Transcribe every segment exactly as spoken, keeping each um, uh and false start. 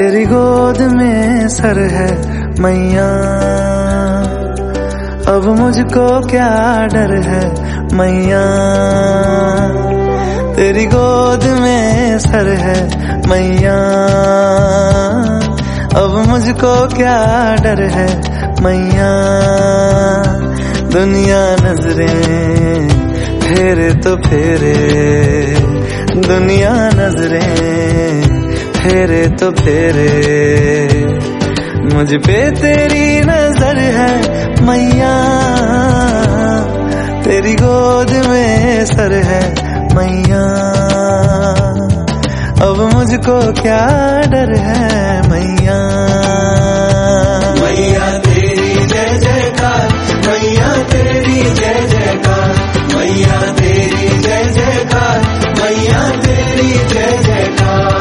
तेरी गोद में सर है मैया, अब मुझको क्या डर है मैया। तेरी गोद में सर है मैया, अब मुझको क्या डर है मैया। दुनिया नजरें फेरे तो फेरे, दुनिया नजरें फेरे तो फेरे, मुझ पे तेरी नजर है मैया। तेरी गोद में सर है मैया, अब मुझको क्या डर है मैया। मैया तेरी जय जयकार, मैया तेरी जय जयकार, मैया तेरी जय जयकार, मैया तेरी जय जयकार।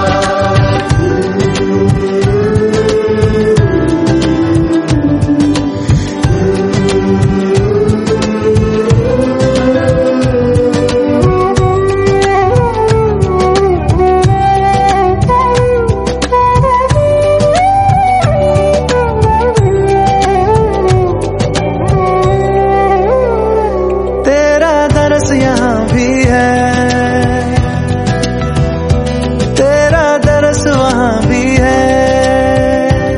यहाँ भी है, तेरा दरस वहाँ भी है।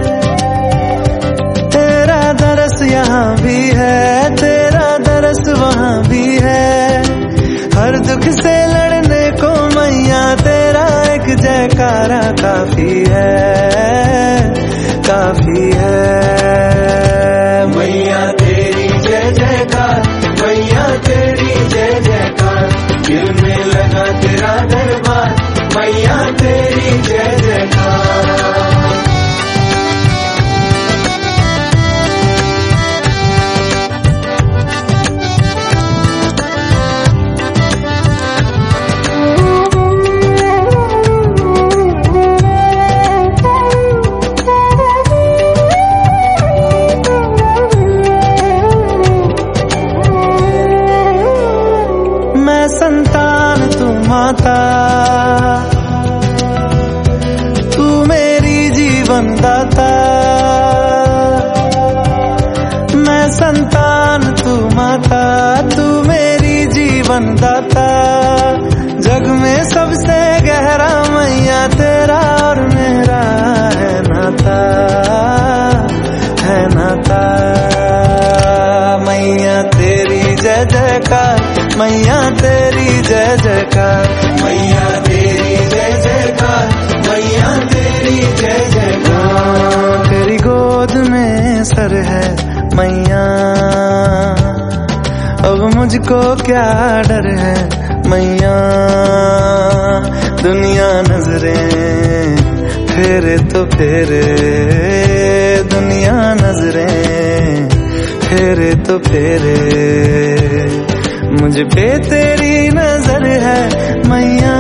तेरा दरस यहाँ भी है, तेरा दरस वहाँ भी है। हर दुख से लड़ने को मैया तेरा एक जयकारा काफी है, काफी है। मैया तेरी जय जयकार, मैया तेरी जय जयकार, दिल में लगा तेरा दरबार, मैया तेरी जय जयकार। मैं संतान तू माता, तू मेरी जीवन दाता। मैं संतान तू माता, तू मेरी जीवन दाता। जग में सबसे गहरा मैया तेरा और मेरा है नाता, है नाता। मैया तेरी जय जयकार, मैया तेरी जय जयकार, मैया तेरी जय जयकार, मैया तेरी जय जयकार। तेरी गोद में सर है मैया, अब मुझको क्या डर है मैया। दुनिया नजरें फेरे तो फेरे, दुनिया नजरें फेरे तो फेरे, मुझ पे तेरी नजर है मैया।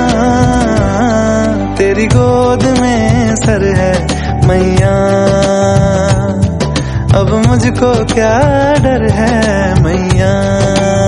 तेरी गोद में सर है मैया, अब मुझको क्या डर है मैया।